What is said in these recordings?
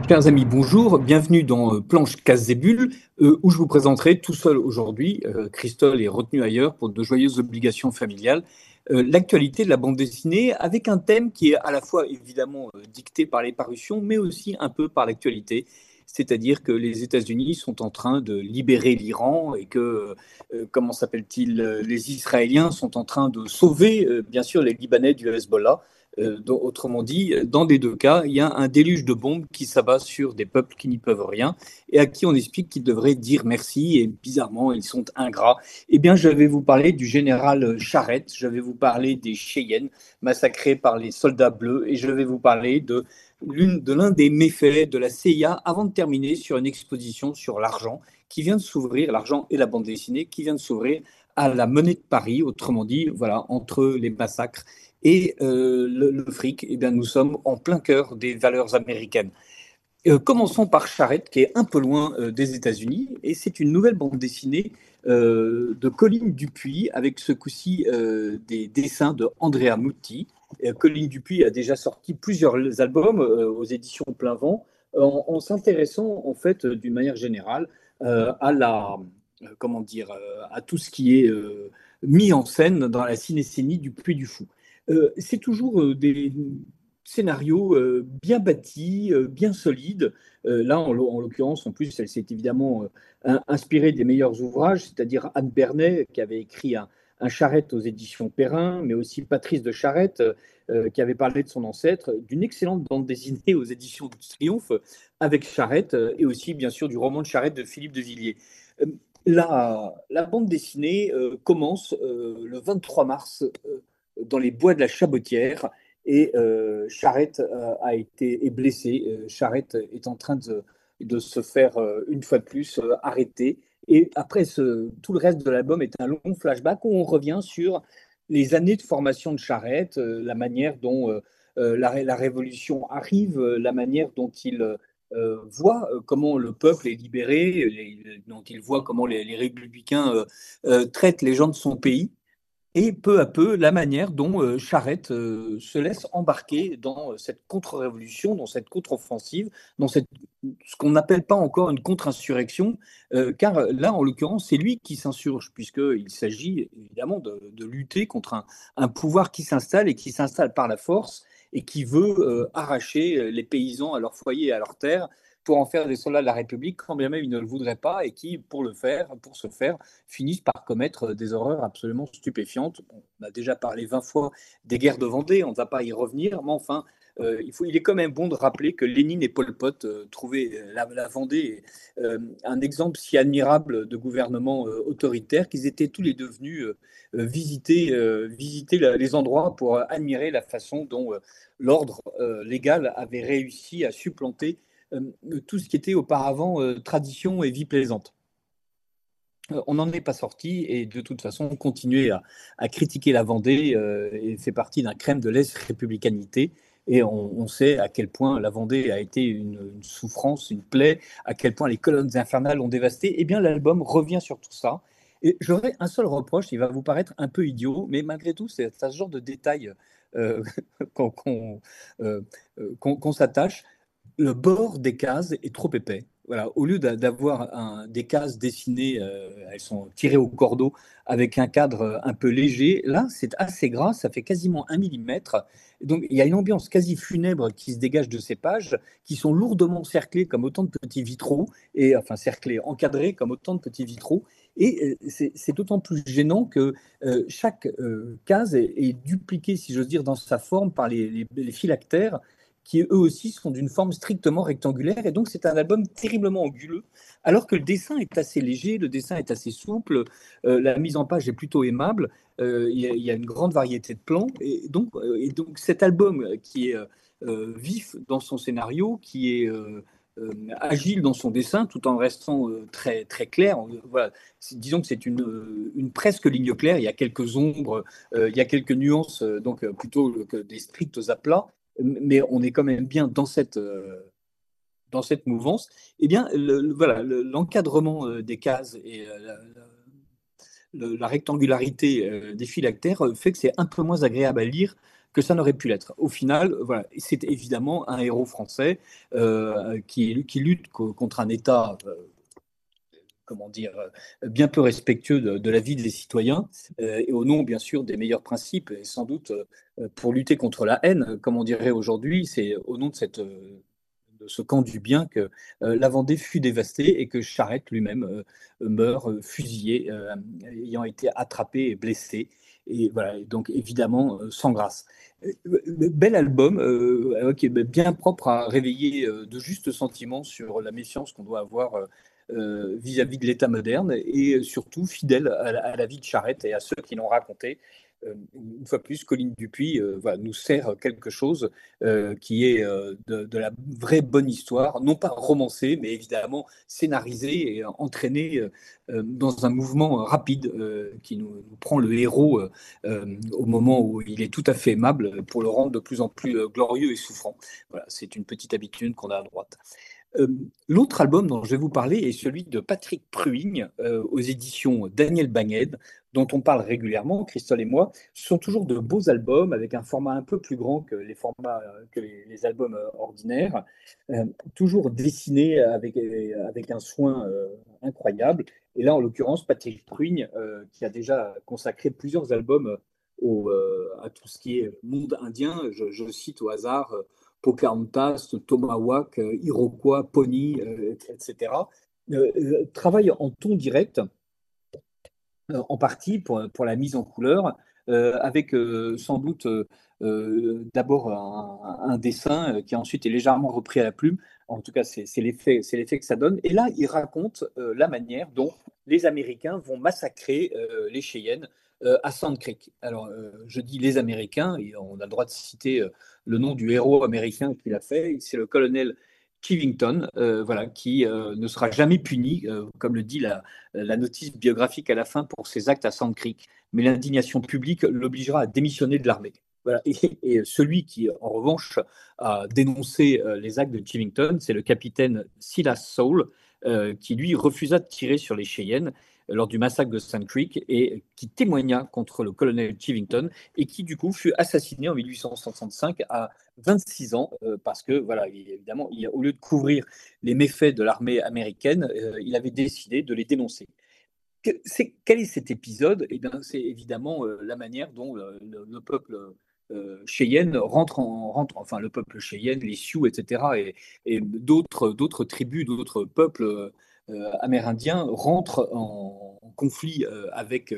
Chers amis, bonjour, bienvenue dans Planche Casse et Bulles, où je vous présenterai tout seul aujourd'hui, Christol est retenu ailleurs pour de joyeuses obligations familiales, l'actualité de la bande dessinée avec un thème qui est à la fois évidemment dicté par les parutions, mais aussi un peu par l'actualité. C'est-à-dire que les États-Unis sont en train de libérer l'Iran et que, comment s'appelle-t-il, les Israéliens sont en train de sauver, bien sûr, les Libanais du Hezbollah. Autrement dit, dans les deux cas, il y a un déluge de bombes qui s'abat sur des peuples qui n'y peuvent rien et à qui on explique qu'ils devraient dire merci et bizarrement, ils sont ingrats. Eh bien, je vais vous parler du général Charette, je vais vous parler des Cheyennes massacrés par les soldats bleus et je vais vous parler de l'un des méfaits de la CIA avant de terminer sur une exposition sur l'argent qui vient de s'ouvrir, l'argent et la bande dessinée qui vient de s'ouvrir à la Monnaie de Paris, autrement dit, voilà, entre les massacres et le fric, eh bien, nous sommes en plein cœur des valeurs américaines. Commençons par Charette, qui est un peu loin des États-Unis, et c'est une nouvelle bande dessinée de Colline Dupuis, avec ce coup-ci des dessins de Andrea Mutti. Colline Dupuis a déjà sorti plusieurs albums aux éditions Plein Vent, en s'intéressant en fait d'une manière générale à la comment dire à tout ce qui est mis en scène dans la cinécénie du Puy du Fou. C'est toujours des scénarios bien bâtis, bien solides. Là, en l'occurrence, en plus, elle s'est évidemment inspirée des meilleurs ouvrages, c'est-à-dire Anne Bernet, qui avait écrit un Charette aux éditions Perrin, mais aussi Patrice de Charette, qui avait parlé de son ancêtre, d'une excellente bande dessinée aux éditions du Triomphe avec Charette, et aussi, bien sûr, du roman de Charette de Philippe de Villiers. Euh, la bande dessinée commence le 23 mars dans les bois de la Chabotière et Charette est blessé. Charette est en train de se faire une fois de plus arrêter. Et après, tout le reste de l'album est un long flashback où on revient sur les années de formation de Charette, la manière dont la révolution arrive, la manière dont il voit comment le peuple est libéré, dont il voit comment les républicains traitent les gens de son pays. Et peu à peu, la manière dont Charette se laisse embarquer dans cette contre-révolution, dans cette contre-offensive, dans ce qu'on n'appelle pas encore une contre-insurrection, car là, en l'occurrence, c'est lui qui s'insurge, puisqu'il s'agit évidemment de lutter contre un pouvoir qui s'installe et qui s'installe par la force et qui veut arracher les paysans à leur foyer et à leur terre pour en faire des soldats de la République, quand bien même ils ne le voudraient pas, et qui, pour ce faire, finissent par commettre des horreurs absolument stupéfiantes. On a déjà parlé 20 fois des guerres de Vendée, on ne va pas y revenir, mais enfin, il est quand même bon de rappeler que Lénine et Pol Pot trouvaient la Vendée un exemple si admirable de gouvernement autoritaire qu'ils étaient tous les deux venus visiter les endroits pour admirer la façon dont l'ordre légal avait réussi à supplanter tout ce qui était auparavant tradition et vie plaisante. On n'en est pas sorti et de toute façon, continuer à critiquer la Vendée fait partie d'un crème de lèse républicanité. Et on sait à quel point la Vendée a été une souffrance, une plaie, à quel point les colonnes infernales l'ont dévastée. Eh bien, l'album revient sur tout ça. Et j'aurais un seul reproche, il va vous paraître un peu idiot, mais malgré tout, c'est à ce genre de détails euh, qu'on euh, qu'on s'attache. Le bord des cases est trop épais. Voilà, au lieu d'avoir des cases dessinées, elles sont tirées au cordeau avec un cadre un peu léger. Là, c'est assez gras, ça fait quasiment 1 millimètre. Donc, il y a une ambiance quasi funèbre qui se dégage de ces pages, qui sont lourdement cerclées comme autant de petits vitraux, et enfin cerclées, encadrées comme autant de petits vitraux. Et c'est d'autant plus gênant que chaque case est dupliquée, si j'ose dire, dans sa forme par les phylactères qui eux aussi sont d'une forme strictement rectangulaire. Et donc, c'est un album terriblement anguleux, alors que le dessin est assez léger, le dessin est assez souple, la mise en page est plutôt aimable, il y a une grande variété de plans. Et donc cet album qui est vif dans son scénario, qui est agile dans son dessin, tout en restant très, très clair. Voilà. Disons que c'est une presque ligne claire. Il y a quelques ombres, il y a quelques nuances, donc plutôt que des stricts aplats, mais on est quand même bien dans cette mouvance. Eh bien, voilà, l'encadrement des cases et la rectangularité des phylactères fait que c'est un peu moins agréable à lire que ça n'aurait pu l'être. Au final, voilà, c'est évidemment un héros français qui lutte contre un État comment dire, bien peu respectueux de la vie des citoyens, et au nom, bien sûr, des meilleurs principes, et sans doute pour lutter contre la haine, comme on dirait aujourd'hui, c'est au nom de ce camp du bien que la Vendée fut dévastée et que Charette lui-même meurt fusillé, ayant été attrapé et blessé. Et voilà, donc évidemment, sans grâce. Bel album, qui est bien propre à réveiller de justes sentiments sur la méfiance qu'on doit avoir vis-à-vis de l'État moderne et surtout fidèle à la vie de Charette et à ceux qui l'ont raconté. Une fois plus, Colline Dupuis voilà, nous sert quelque chose qui est de la vraie bonne histoire, non pas romancée, mais évidemment scénarisée et entraînée dans un mouvement rapide qui nous prend le héros au moment où il est tout à fait aimable pour le rendre de plus en plus glorieux et souffrant. Voilà, c'est une petite habitude qu'on a à droite. Euh, L'autre album dont je vais vous parler est celui de Patrick Pruigne aux éditions Daniel Bagnède, dont on parle régulièrement, Christophe et moi. Ce sont toujours de beaux albums avec un format un peu plus grand que les formats que les albums ordinaires, toujours dessinés avec un soin incroyable. Et là, en l'occurrence, Patrick Pruigne, qui a déjà consacré plusieurs albums à tout ce qui est monde indien, je cite au hasard Pocahontas, Tomahawk, Iroquois, Pony, etc., travaille en ton direct, en partie pour la mise en couleur, avec sans doute d'abord un dessin qui ensuite est légèrement repris à la plume. En tout cas, c'est l'effet que ça donne. Et là, il raconte la manière dont les Américains vont massacrer les Cheyennes à Sand Creek. Alors, je dis les Américains, et on a le droit de citer le nom du héros américain qui l'a fait. C'est le colonel Kivington, voilà, qui ne sera jamais puni, comme le dit la notice biographique à la fin pour ses actes à Sand Creek. Mais l'indignation publique l'obligera à démissionner de l'armée. Voilà. Et celui qui, en revanche, a dénoncé les actes de Chivington, c'est le capitaine Silas Saul, qui lui refusa de tirer sur les Cheyennes lors du massacre de Sand Creek et qui témoigna contre le colonel Chivington et qui, du coup, fut assassiné en 1865 à 26 ans parce que, voilà, évidemment, au lieu de couvrir les méfaits de l'armée américaine, il avait décidé de les dénoncer. Quel est cet épisode? Eh bien, c'est évidemment la manière dont le peuple Cheyenne enfin le peuple Cheyenne, les Sioux, etc., et d'autres tribus, d'autres peuples amérindiens rentrent en conflit avec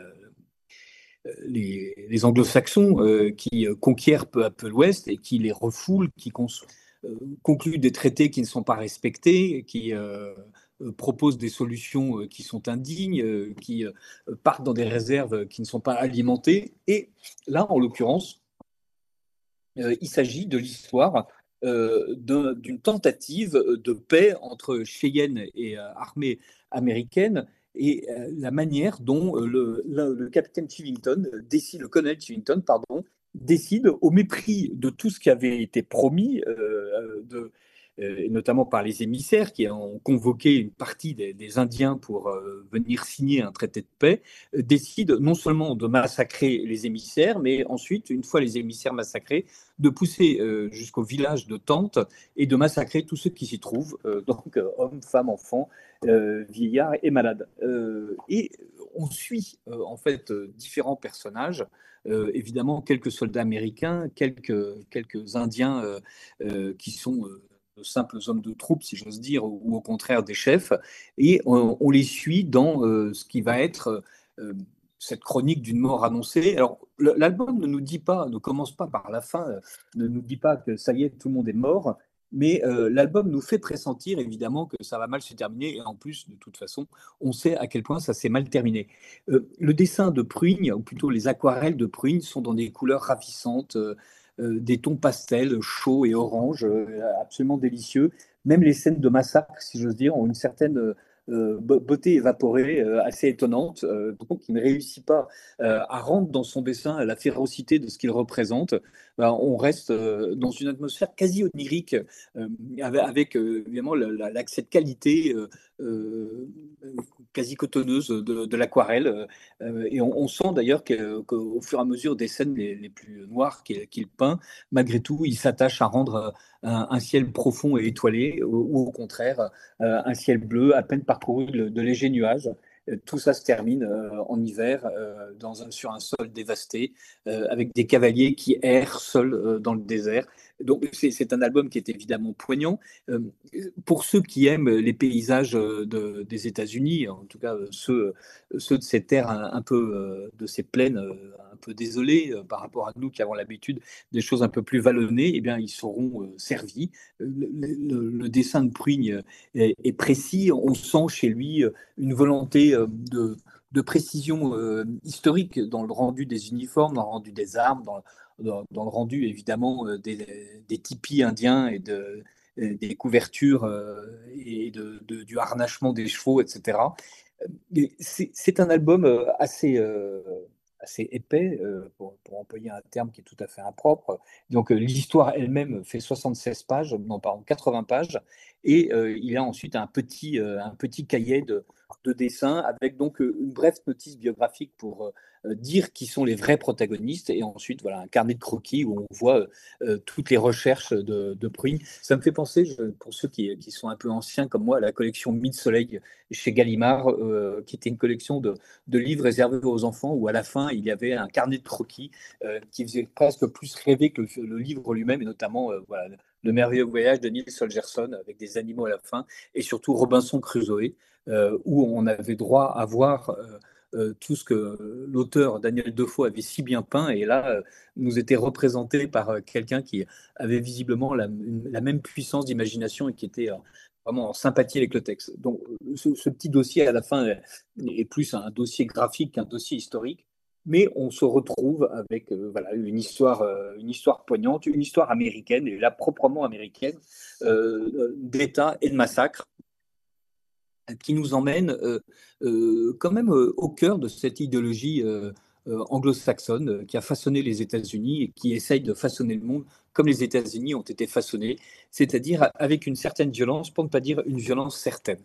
les Anglo-Saxons qui conquièrent peu à peu l'Ouest et qui les refoulent, qui concluent des traités qui ne sont pas respectés, qui proposent des solutions qui sont indignes, qui partent dans des réserves qui ne sont pas alimentées. Et là, en l'occurrence, il s'agit de l'histoire d'une tentative de paix entre Cheyenne et armée américaine et la manière dont le capitaine Chivington décide, le colonel Chivington, pardon, décide, au mépris de tout ce qui avait été promis, et notamment par les émissaires qui ont convoqué une partie des Indiens pour venir signer un traité de paix, décide non seulement de massacrer les émissaires, mais ensuite, une fois les émissaires massacrés, de pousser jusqu'au village de Tente et de massacrer tous ceux qui s'y trouvent, donc hommes, femmes, enfants, vieillards et malades. Et on suit en fait différents personnages, évidemment quelques soldats américains, quelques Indiens qui sont de simples hommes de troupe, si j'ose dire, ou au contraire des chefs, et on les suit dans ce qui va être cette chronique d'une mort annoncée. Alors, l'album ne nous dit pas, ne commence pas par la fin, ne nous dit pas que ça y est, tout le monde est mort, mais l'album nous fait pressentir évidemment que ça va mal se terminer, et en plus, de toute façon, on sait à quel point ça s'est mal terminé. Le dessin de Pruigne, ou plutôt les aquarelles de Pruigne, sont dans des couleurs ravissantes, des tons pastels chauds et orange, absolument délicieux. Même les scènes de massacre, si j'ose dire, ont une certaine beauté évaporée assez étonnante. Donc, il ne réussit pas à rendre dans son dessin la férocité de ce qu'il représente. Ben, on reste dans une atmosphère quasi onirique, avec évidemment cette qualité quasi cotonneuse de l'aquarelle. Et on sent d'ailleurs qu'au fur et à mesure des scènes les plus noires qu'il peint, malgré tout, il s'attache à rendre un ciel profond et étoilé, ou au contraire, un ciel bleu à peine parcouru de légers nuages. Tout ça se termine en hiver sur un sol dévasté, avec des cavaliers qui errent seuls dans le désert. Donc c'est un album qui est évidemment poignant. Euh, pour ceux qui aiment les paysages des États-Unis, en tout cas ceux de ces terres un peu, de ces plaines un peu désolées par rapport à nous qui avons l'habitude des choses un peu plus vallonnées, eh bien ils seront servis. Le dessin de Pruigne est précis. On sent chez lui une volonté de précision historique dans le rendu des uniformes, dans le rendu des armes, dans le rendu évidemment des tipis indiens des couvertures et du harnachement des chevaux, etc. C'est un album assez épais, pour employer un terme qui est tout à fait impropre. Donc l'histoire elle-même fait 76 pages, non pardon, 80 pages, et il y a ensuite un petit cahier de dessin avec donc une brève notice biographique pour dire qui sont les vrais protagonistes, et ensuite voilà un carnet de croquis où on voit toutes les recherches de Prugne. Ça me fait penser, pour ceux qui sont un peu anciens comme moi, à la collection Mille Soleil chez Gallimard, qui était une collection de livres réservés aux enfants, où à la fin il y avait un carnet de croquis qui faisait presque plus rêver que le livre lui-même, et notamment voilà, le merveilleux voyage de Niels Holgersson avec des animaux à la fin, et surtout Robinson Crusoe, où on avait droit à voir tout ce que l'auteur Daniel Defoe avait si bien peint, et là nous était représenté par quelqu'un qui avait visiblement la même puissance d'imagination et qui était vraiment en sympathie avec le texte. Donc ce petit dossier à la fin est plus un dossier graphique qu'un dossier historique, mais on se retrouve avec voilà, une histoire poignante, une histoire américaine, et là proprement américaine, d'État et de massacre, qui nous emmène quand même au cœur de cette idéologie anglo-saxonne qui a façonné les États-Unis et qui essaye de façonner le monde comme les États-Unis ont été façonnés, c'est-à-dire avec une certaine violence, pour ne pas dire une violence certaine.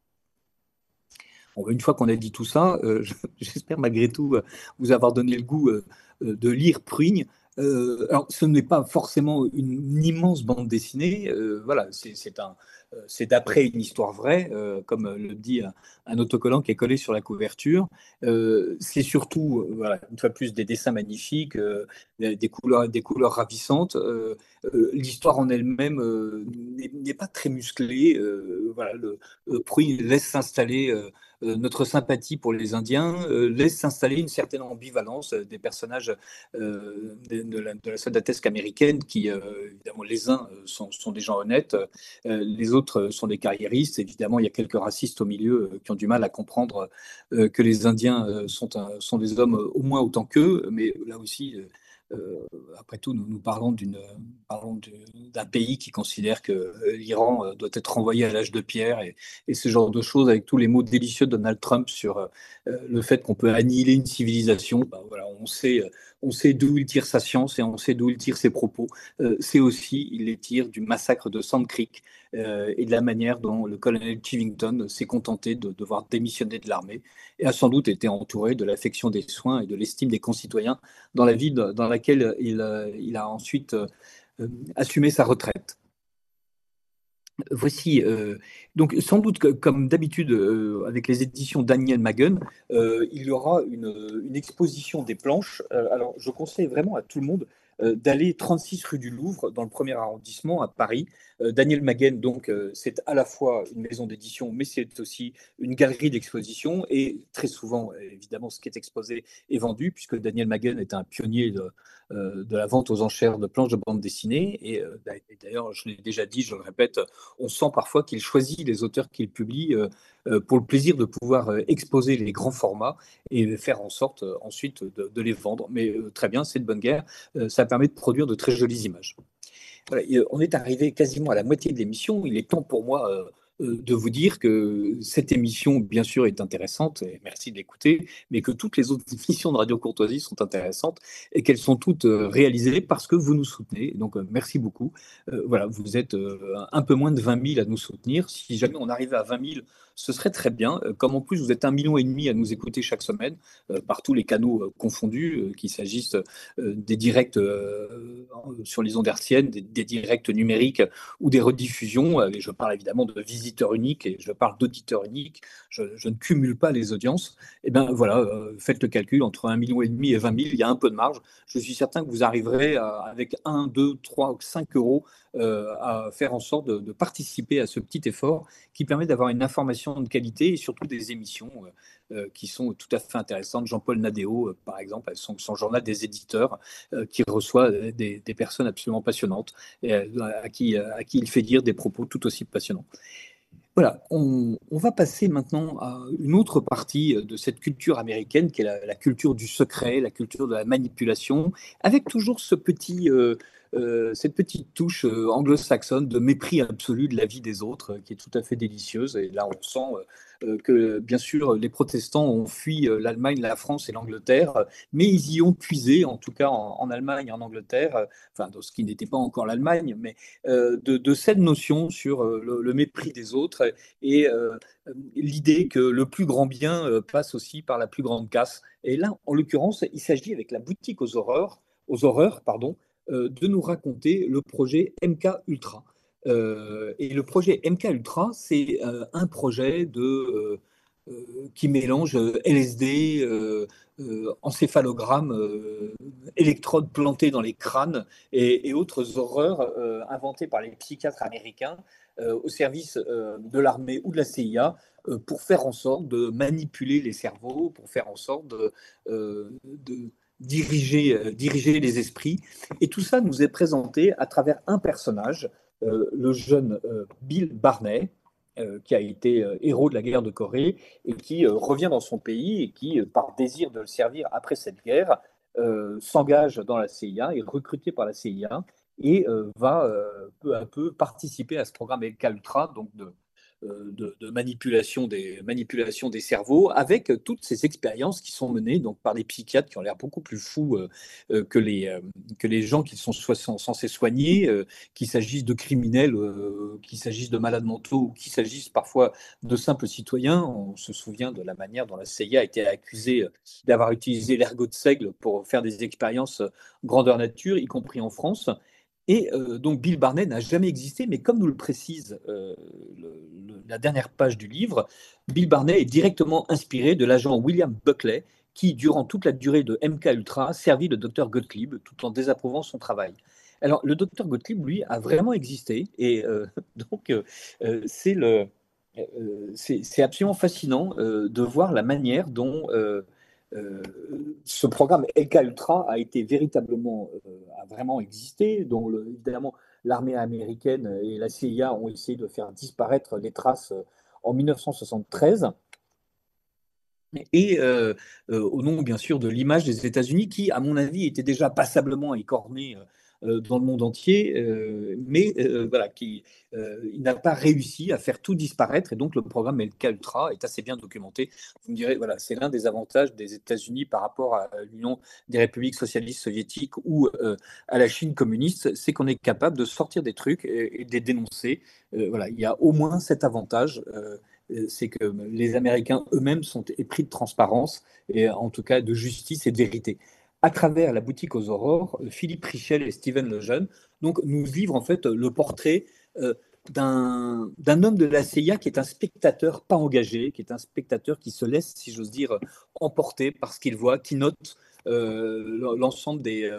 Bon, une fois qu'on a dit tout ça, j'espère malgré tout vous avoir donné le goût de lire Pruigne. Alors, ce n'est pas forcément une immense bande dessinée. Voilà, c'est d'après une histoire vraie, comme le dit un autocollant qui est collé sur la couverture. C'est surtout, voilà, une fois plus, des dessins magnifiques, des couleurs ravissantes. L'histoire en elle-même n'est pas très musclée. Voilà, Pruigne laisse s'installer notre sympathie pour les Indiens, laisse s'installer une certaine ambivalence des personnages de la soldatesque américaine qui, évidemment, les uns sont des gens honnêtes, les autres sont des carriéristes. Évidemment, il y a quelques racistes au milieu qui ont du mal à comprendre que les Indiens sont des hommes au moins autant qu'eux, mais là aussi, après tout, nous parlons d'un pays qui considère que l'Iran doit être renvoyé à l'âge de pierre, et ce genre de choses, avec tous les mots délicieux de Donald Trump sur le fait qu'on peut annihiler une civilisation. Ben voilà, on sait d'où il tire sa science et on sait d'où il tire ses propos. C'est aussi, il les tire du massacre de Sand Creek et de la manière dont le colonel Chivington s'est contenté de devoir démissionner de l'armée et a sans doute été entouré de l'affection des soins et de l'estime des concitoyens dans la ville dans laquelle il a ensuite assumé sa retraite. Voici, donc sans doute que, comme d'habitude avec les éditions Daniel Magen, il y aura une exposition des planches. Alors je conseille vraiment à tout le monde d'aller 36 rue du Louvre, dans le premier arrondissement à Paris. Daniel Magen, donc, c'est à la fois une maison d'édition, mais c'est aussi une galerie d'exposition. Et très souvent, évidemment, ce qui est exposé est vendu, puisque Daniel Magen est un pionnier de la vente aux enchères de planches de bande dessinée. Et d'ailleurs, je l'ai déjà dit, je le répète, on sent parfois qu'il choisit les auteurs qu'il publie pour le plaisir de pouvoir exposer les grands formats et faire en sorte ensuite de les vendre. Mais très bien, c'est de bonne guerre. Ça permet de produire de très jolies images. Voilà, on est arrivé quasiment à la moitié de l'émission. Il est temps pour moi de vous dire que cette émission, bien sûr, est intéressante, et merci de l'écouter, mais que toutes les autres émissions de Radio Courtoisie sont intéressantes et qu'elles sont toutes réalisées parce que vous nous soutenez. Donc, merci beaucoup. Voilà, vous êtes un peu moins de 20 000 à nous soutenir. Si jamais on arrivait à 20 000, ce serait très bien. Comme en plus, vous êtes 1,5 million à nous écouter chaque semaine, par tous les canaux confondus, qu'il s'agisse des directs sur les ondes hertziennes, des directs numériques ou des rediffusions. Et je parle évidemment de visiteurs uniques et je parle d'auditeurs uniques. Je ne cumule pas les audiences. Et bien voilà, faites le calcul entre 1,5 million et 20 000, il y a un peu de marge. Je suis certain que vous arriverez avec 1, 2, 3 ou 5 euros à faire en sorte de participer à ce petit effort qui permet d'avoir une information de qualité et surtout des émissions qui sont tout à fait intéressantes. Jean-Paul Nadéo, par exemple, son journal des éditeurs, qui reçoit des personnes absolument passionnantes et à qui il fait dire des propos tout aussi passionnants. Voilà, on va passer maintenant à une autre partie de cette culture américaine qui est la culture du secret, la culture de la manipulation, avec toujours cette petite touche anglo-saxonne de mépris absolu de la vie des autres qui est tout à fait délicieuse. Et là, on sent que, bien sûr, les protestants ont fui l'Allemagne, la France et l'Angleterre, mais ils y ont puisé, en tout cas en Allemagne et en Angleterre, enfin, dans ce qui n'était pas encore l'Allemagne, mais de cette notion sur le mépris des autres et l'idée que le plus grand bien passe aussi par la plus grande casse. Et là, en l'occurrence, il s'agit avec la boutique aux horreurs, pardon, de nous raconter le projet MK Ultra. Et le projet MK Ultra, c'est un projet qui mélange LSD, encéphalogramme, électrodes plantées dans les crânes et autres horreurs inventées par les psychiatres américains au service de l'armée ou de la CIA pour faire en sorte de manipuler les cerveaux, pour faire en sorte de diriger les esprits. Et tout ça nous est présenté à travers un personnage, le jeune Bill Barney, qui a été héros de la guerre de Corée et qui revient dans son pays et qui, par désir de le servir après cette guerre, s'engage dans la CIA, est recruté par la CIA et va peu à peu participer à ce programme LK Ultra, donc de manipulation des cerveaux, avec toutes ces expériences qui sont menées donc, par des psychiatres qui ont l'air beaucoup plus fous que les gens qui sont censés soigner, qu'il s'agisse de criminels, qu'il s'agisse de malades mentaux, ou qu'il s'agisse parfois de simples citoyens. On se souvient de la manière dont la CIA a été accusée d'avoir utilisé l'ergot de seigle pour faire des expériences grandeur nature, y compris en France. Et donc Bill Barney n'a jamais existé, mais comme nous le précise la dernière page du livre, Bill Barney est directement inspiré de l'agent William Buckley, qui, durant toute la durée de MK Ultra, servit le docteur Gottlieb tout en désapprouvant son travail. Alors, le docteur Gottlieb, lui, a vraiment existé, et donc c'est absolument fascinant de voir la manière dont euh, ce programme LK Ultra a été véritablement, a vraiment existé, dont évidemment l'armée américaine et la CIA ont essayé de faire disparaître les traces en 1973. Et au nom, bien sûr, de l'image des États-Unis, qui, à mon avis, était déjà passablement écornée dans le monde entier, mais voilà, il n'a pas réussi à faire tout disparaître. Et donc, le programme LK Ultra est assez bien documenté. Vous me direz, voilà, c'est l'un des avantages des États-Unis par rapport à l'Union des républiques socialistes soviétiques ou à la Chine communiste, c'est qu'on est capable de sortir des trucs et de les dénoncer. Voilà, il y a au moins cet avantage. C'est que les Américains eux-mêmes sont épris de transparence et en tout cas de justice et de vérité. À travers la boutique aux aurores, Philippe Richel et Steven Lejeune donc, nous livrent en fait le portrait d'un homme de la CIA qui est un spectateur pas engagé, qui est un spectateur qui se laisse, si j'ose dire, emporter par ce qu'il voit, qui note l'ensemble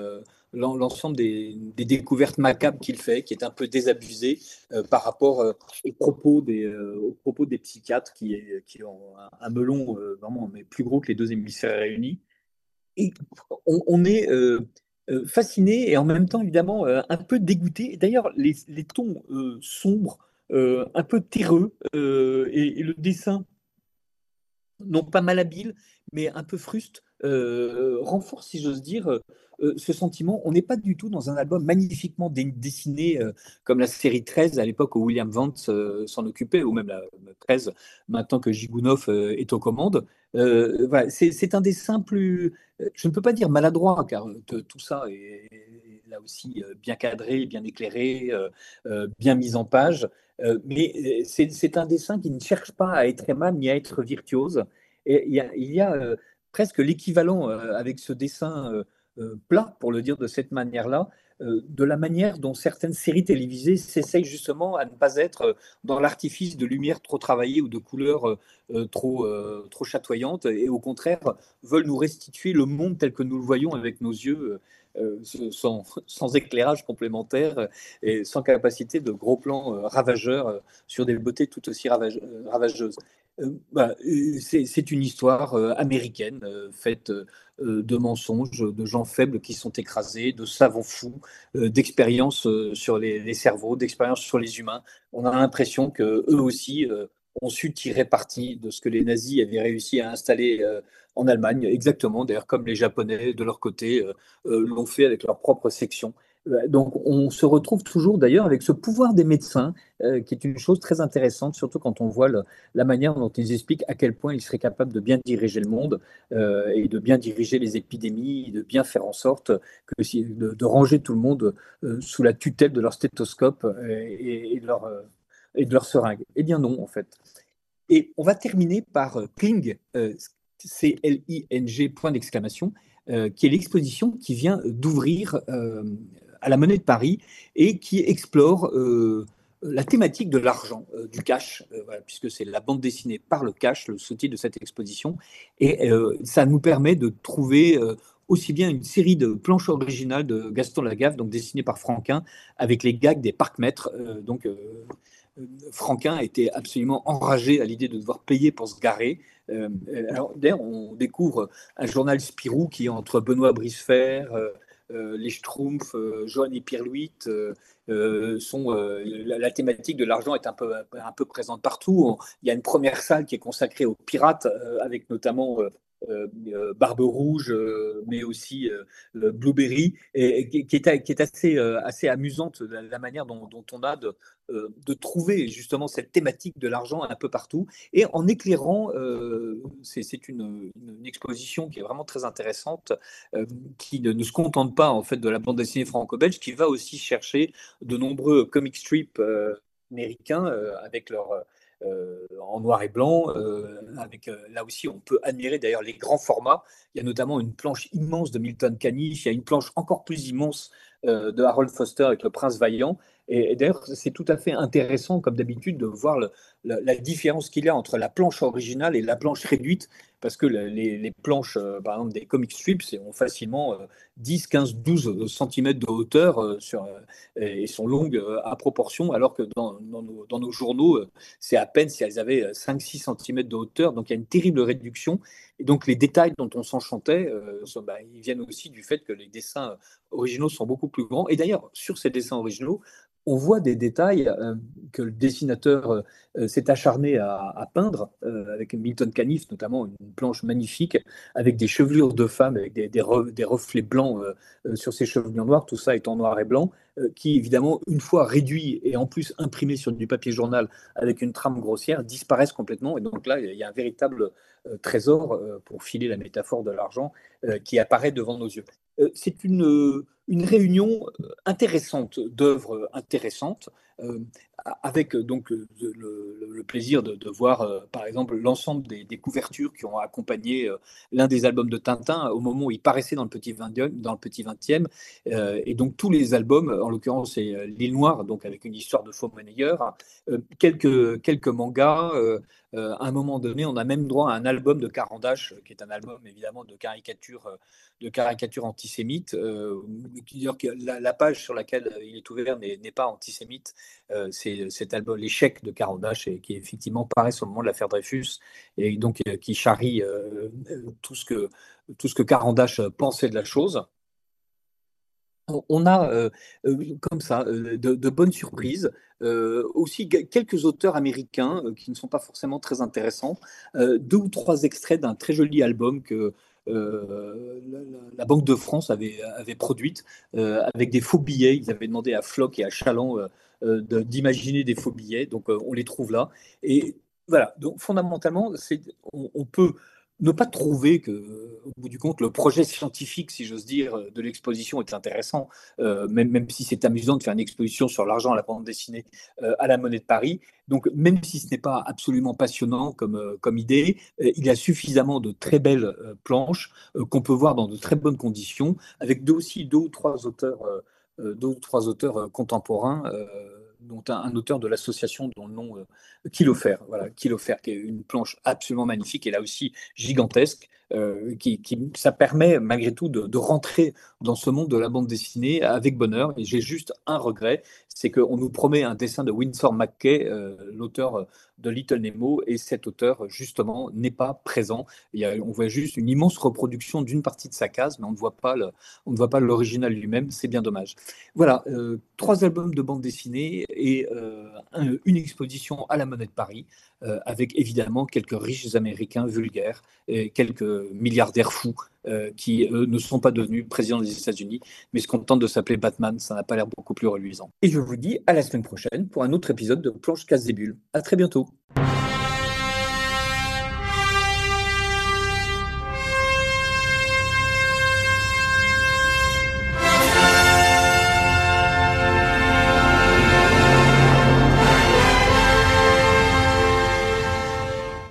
des découvertes macabres qu'il fait, qui est un peu désabusé par rapport aux propos des psychiatres qui ont un melon vraiment mais plus gros que les deux hémisphères réunis. Et on est fasciné et en même temps évidemment un peu dégoûté. D'ailleurs, les tons sombres, un peu terreux et le dessin non pas malhabile, mais un peu fruste, renforce, si j'ose dire, ce sentiment. On n'est pas du tout dans un album magnifiquement dessiné, comme la série 13 à l'époque où William Vance s'en occupait, ou même la 13, maintenant que Gigounov est aux commandes. Voilà, c'est un dessin plus, je ne peux pas dire maladroit, car tout ça est là aussi bien cadré, bien éclairé, bien mis en page. Mais c'est un dessin qui ne cherche pas à être aimable ni à être virtuose. Et il y a presque l'équivalent avec ce dessin plat, pour le dire de cette manière-là, de la manière dont certaines séries télévisées s'essayent justement à ne pas être dans l'artifice de lumière trop travaillée ou de couleurs trop chatoyantes, et au contraire veulent nous restituer le monde tel que nous le voyons avec nos yeux, sans éclairage complémentaire et sans capacité de gros plans ravageurs sur des beautés tout aussi ravageuses. C'est une histoire américaine faite de mensonges, de gens faibles qui sont écrasés, de savants fous, d'expériences sur les cerveaux, d'expériences sur les humains. On a l'impression qu'eux aussi ont su tirer parti de ce que les nazis avaient réussi à installer en Allemagne, exactement, d'ailleurs comme les Japonais de leur côté l'ont fait avec leur propre section. Donc on se retrouve toujours d'ailleurs avec ce pouvoir des médecins, qui est une chose très intéressante, surtout quand on voit la manière dont ils expliquent à quel point ils seraient capables de bien diriger le monde et de bien diriger les épidémies, de bien faire en sorte de ranger tout le monde sous la tutelle de leur stéthoscope et de leur seringue. Eh bien non, en fait. Et on va terminer par Kling, C-L-I-N-G, point d'exclamation, qui est l'exposition qui vient d'ouvrir à la Monnaie de Paris et qui explore la thématique de l'argent, du cash, voilà, puisque c'est la bande dessinée par le cash, le sous-titre de cette exposition. Et ça nous permet de trouver aussi bien une série de planches originales de Gaston Lagaffe, donc dessinées par Franquin, avec les gags des parcs-mètres. Franquin était absolument enragé à l'idée de devoir payer pour se garer. Alors, d'ailleurs, on découvre un journal Spirou qui est entre Benoît Brisefer, les Schtroumpfs, Johan et Pierre-Louis, la thématique de l'argent est un peu présente partout. Il y a une première salle qui est consacrée aux pirates, avec notamment Barbe Rouge, mais aussi Blueberry, et qui est assez amusante, la manière dont on a de trouver justement cette thématique de l'argent un peu partout. Et en éclairant, c'est une exposition qui est vraiment très intéressante, qui ne se contente pas en fait de la bande dessinée franco-belge, qui va aussi chercher de nombreux comic strips américains avec leur en noir et blanc. Là aussi, on peut admirer d'ailleurs les grands formats. Il y a notamment une planche immense de Milton Caniff, il y a une planche encore plus immense de Harold Foster avec le Prince Vaillant. Et d'ailleurs, c'est tout à fait intéressant, comme d'habitude, de voir la différence qu'il y a entre la planche originale et la planche réduite, parce que les planches, par exemple, des comic strips, ont facilement 10, 15, 12 centimètres de hauteur et sont longues à proportion, alors que dans nos journaux, c'est à peine si elles avaient 5-6 centimètres de hauteur. Donc il y a une terrible réduction. Et donc les détails dont on s'enchantait, ils viennent aussi du fait que les dessins originaux sont beaucoup plus grands. Et d'ailleurs, sur ces dessins originaux, on voit des détails que le dessinateur s'est acharné à peindre, avec Milton Caniff, notamment une planche magnifique, avec des chevelures de femmes, avec des reflets blancs sur ces chevelures noires, tout ça est en noir et blanc, qui évidemment, une fois réduit et en plus imprimé sur du papier journal avec une trame grossière, disparaissent complètement. Et donc là, il y a un véritable trésor, pour filer la métaphore de l'argent, qui apparaît devant nos yeux. C'est une réunion intéressante d'œuvres intéressantes, avec donc le plaisir de voir, par exemple, l'ensemble des couvertures qui ont accompagné l'un des albums de Tintin au moment où il paraissait dans le petit 20e. Et donc tous les albums, en l'occurrence c'est L'île Noire, donc avec une histoire de faux monnayeur, quelques mangas. À un moment donné, on a même droit à un album de Carandache, qui est un album évidemment de caricature antisémite. Dire que la page sur laquelle il est ouvert n'est pas antisémite. C'est cet album, L'échec de Carandache, et qui effectivement paraît au moment de l'affaire Dreyfus, et donc qui charrie tout ce que Carandache pensait de la chose. On a comme ça de bonnes surprises. Aussi quelques auteurs américains qui ne sont pas forcément très intéressants. Deux ou trois extraits d'un très joli album que la Banque de France avait produite avec des faux billets. Ils avaient demandé à Flock et à Chaland d'imaginer des faux billets. Donc on les trouve là. Et voilà, donc fondamentalement, on peut ne pas trouver que, au bout du compte, le projet scientifique, si j'ose dire, de l'exposition est intéressant, même si c'est amusant de faire une exposition sur l'argent à la bande dessinée à la Monnaie de Paris. Donc, même si ce n'est pas absolument passionnant comme idée, il y a suffisamment de très belles planches qu'on peut voir dans de très bonnes conditions, avec aussi deux ou trois auteurs contemporains, dont un auteur de l'association dont le nom Kilofer, voilà, Kilofer, qui est une planche absolument magnifique et là aussi gigantesque, ça permet malgré tout de rentrer dans ce monde de la bande dessinée avec bonheur. Et j'ai juste un regret, c'est qu'on nous promet un dessin de Winsor McCay, l'auteur de Little Nemo, et cet auteur justement n'est pas présent. On voit juste une immense reproduction d'une partie de sa case, mais on ne voit pas l'original lui-même, c'est bien dommage. Voilà, trois albums de bande dessinée et une exposition à la Monnaie de Paris, avec évidemment quelques riches Américains vulgaires et quelques milliardaires fous qui, eux, ne sont pas devenus présidents des États-Unis, mais se contentent de s'appeler Batman. Ça n'a pas l'air beaucoup plus reluisant. Et je vous dis à la semaine prochaine pour un autre épisode de Planche Casse des Bulles. À très bientôt.